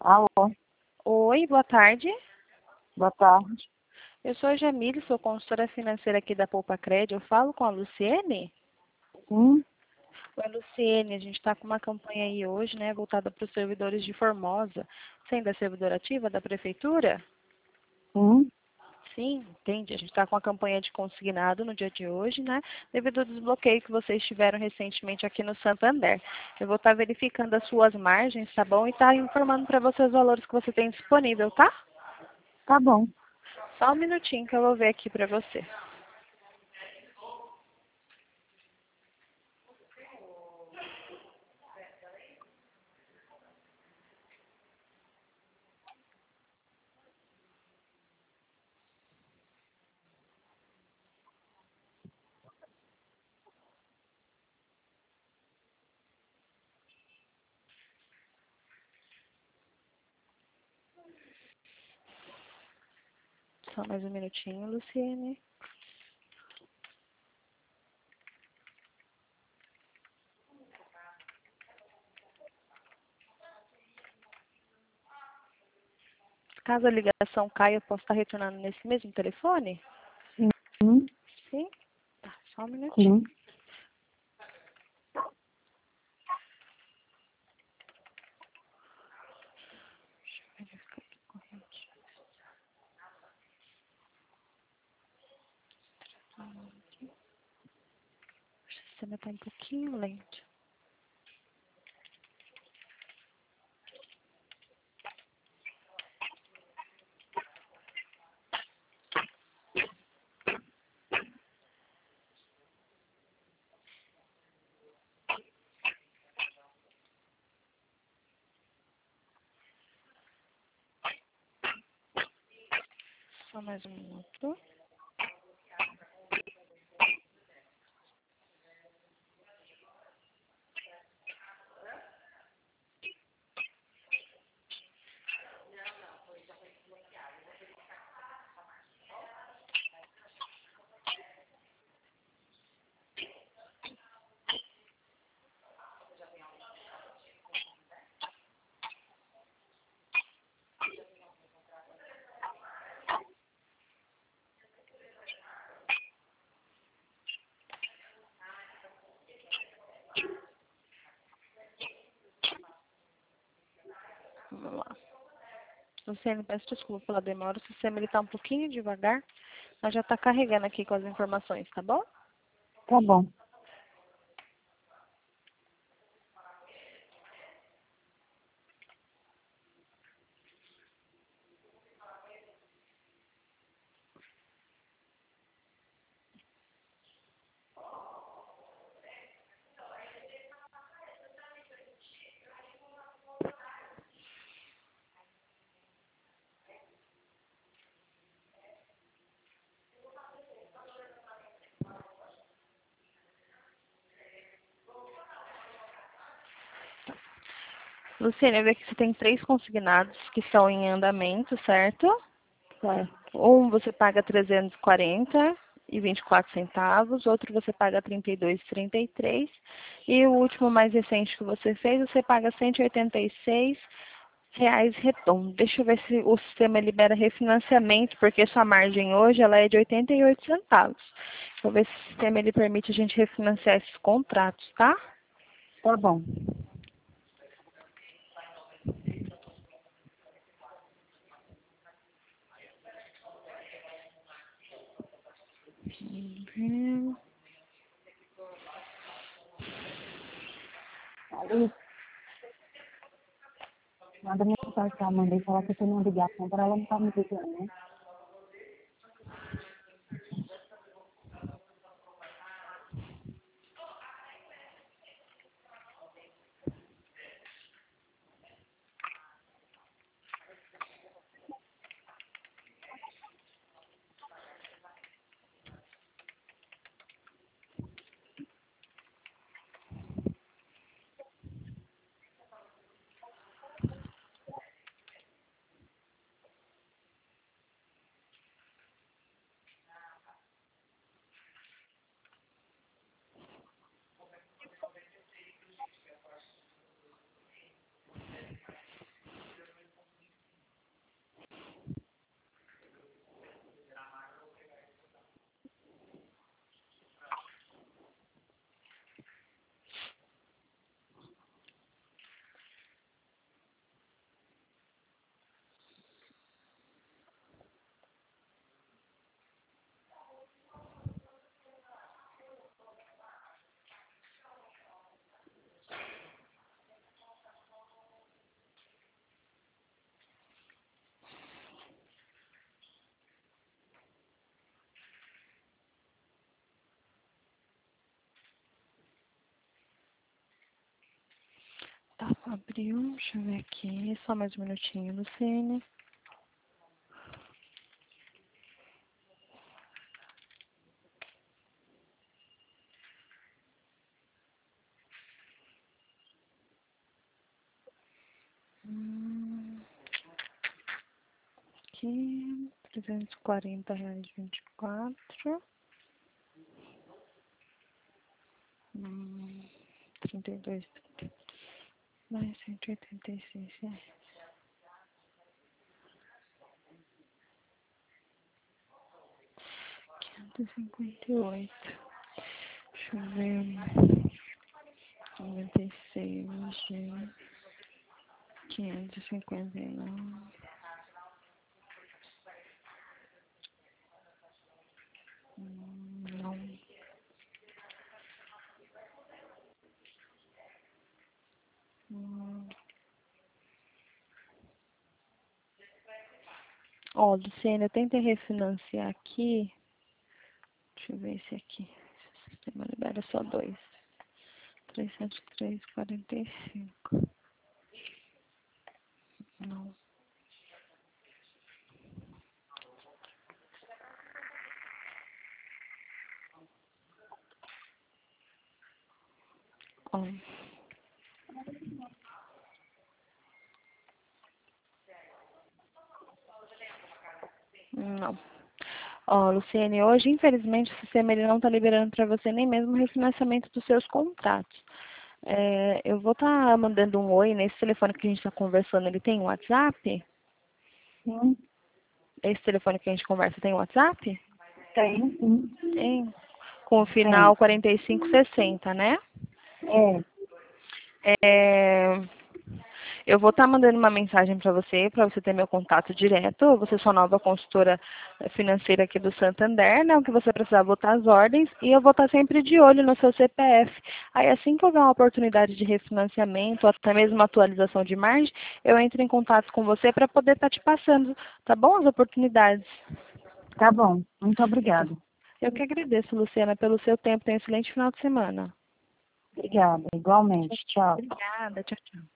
Alô, Oi, boa tarde. boa tarde. Eu sou a Jamile, sou consultora financeira aqui da Poupa Crédito. Eu falo com a Luciene? Sim, Oi, Luciene, a gente está com uma campanha aí hoje, né, voltada para os servidores de Formosa. Você ainda é servidora ativa da Prefeitura? sim. Sim, entende. A gente está com a campanha de consignado no dia de hoje, né, devido ao desbloqueio que vocês tiveram recentemente aqui no Santander. Eu vou estar verificando as suas margens, tá bom? E tá informando para você os valores que você tem disponível, tá? Tá bom. Só um minutinho que eu vou ver aqui para você. Só mais um minutinho, Luciene. Caso a ligação caia, eu posso estar retornando nesse mesmo telefone? Sim, Sim? Tá, só um minutinho. sim. O sistema está um pouquinho lento. Só mais um minuto. Vamos lá. Luciane, peço desculpa pela demora. O sistema está um pouquinho devagar, mas já está carregando aqui com as informações, tá bom? Tá bom. Luciane, eu vejo que você tem 3 consignados que estão em andamento, certo? Certo. Um você paga 340,24 centavos, outro você paga 32,33 e o último mais recente que você fez, você paga 186 reais redondo. Deixa eu ver se o sistema libera refinanciamento, porque sua margem hoje ela é de 88 centavos. Vou ver se o sistema ele permite a gente refinanciar esses contratos, tá? Tá bom. Uhum. Aí, manda mensagem pra Amanda e falar que eu tenho uma ligação para ela não tá me ligando, né? Abriu, deixa eu ver aqui, só mais um minutinho, Luciene. Aqui, R$ 340,24. 32 mais R$ 186. R$ 558. Deixa eu ver. 96 de 551. Não. Ó, Luciana, eu tentei refinanciar aqui. Deixa eu ver esse aqui. O sistema libera só dois. 303,45. Não. Ó. Não. Ó, Luciene, hoje, infelizmente, o sistema ele não está liberando para você nem mesmo o refinanciamento dos seus contratos. Eu vou estar mandando um oi nesse telefone que a gente está conversando. Ele tem um WhatsApp? Sim, Esse telefone que a gente conversa tem WhatsApp? tem, sim. Tem. Com o Tem. final 4560, né? É, É, eu vou estar mandando uma mensagem para você ter meu contato direto. Você é sua nova consultora financeira aqui do Santander, né? O que você precisar botar as ordens. E eu vou estar sempre de olho no seu CPF. Aí assim que houver uma oportunidade de refinanciamento, ou até mesmo uma atualização de margem, eu entro em contato com você para poder estar te passando, tá bom? As oportunidades. tá bom. Muito obrigada. Eu que agradeço, Luciana, pelo seu tempo. Tenha um excelente final de semana. Obrigada, igualmente. Tchau. Obrigada. Tchau, tchau.